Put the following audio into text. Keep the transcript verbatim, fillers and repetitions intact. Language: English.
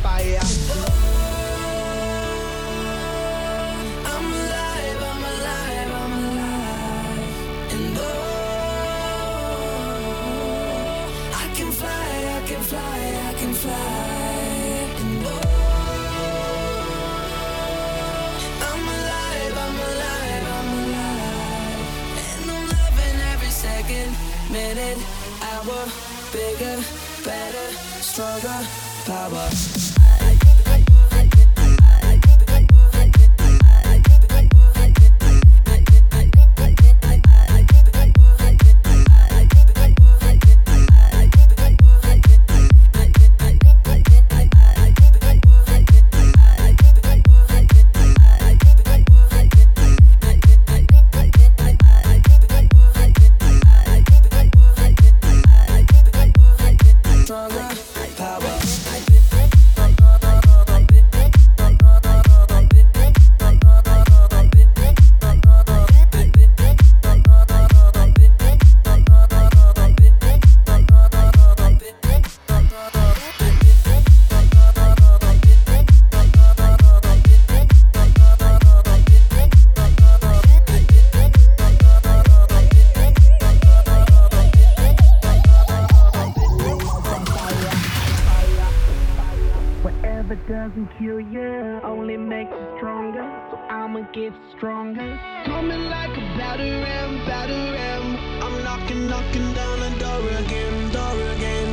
fire. I'm alive, I'm alive, I'm alive. And oh, I can fly, I can fly, I can fly. And oh, I'm alive, I'm alive, I'm alive. And I'm loving every second, minute, hour. Bigger, better, stronger, power. Doesn't kill you, only makes you stronger. So I'ma get stronger. Coming like a batter ram, batter ram. I'm knocking, knocking down the door again, door again.